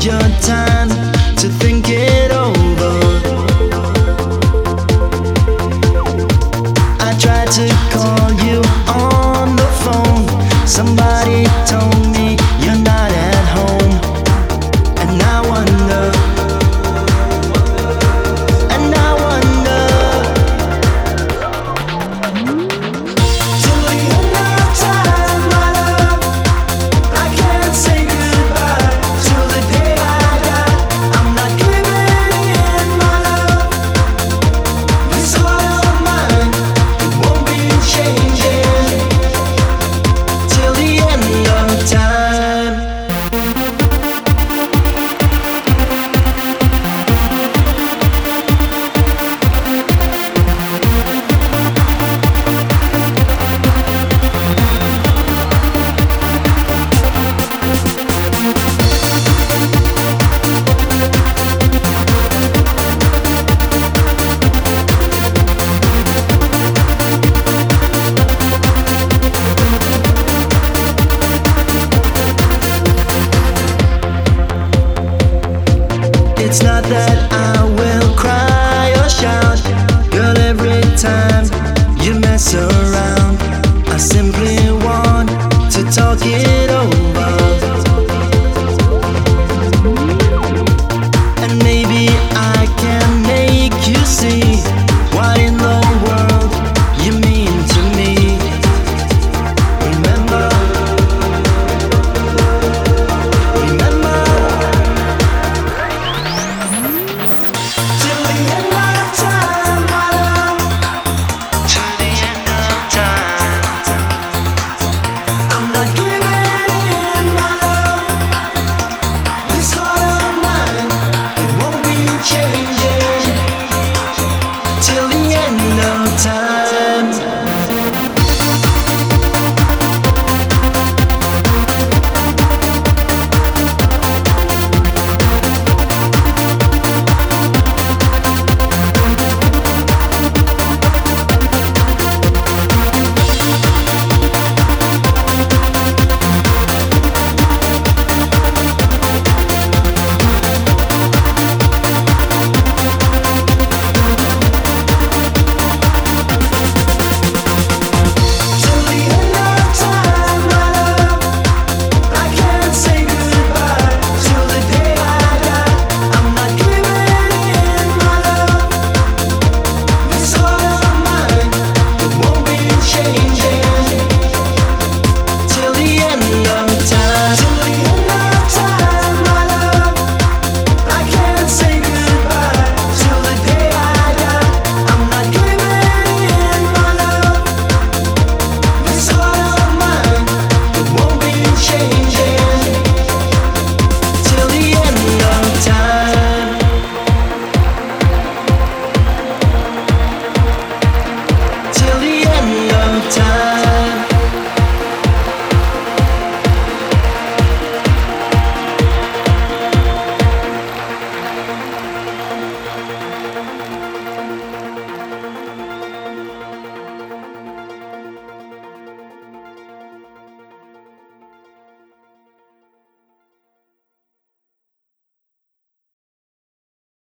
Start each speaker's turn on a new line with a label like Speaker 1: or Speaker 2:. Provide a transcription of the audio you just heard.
Speaker 1: your time to think it over. I tried to call you on the phone. Somebody told me you're not at home. And I wonder, and I wonder, till the end of time, my love, I can't say goodbye. Till the day I die, I'm not giving in, my love. This heart of mine, it won't be changing till the end of time. It's not that I will cry or shout, girl, every time you mess around.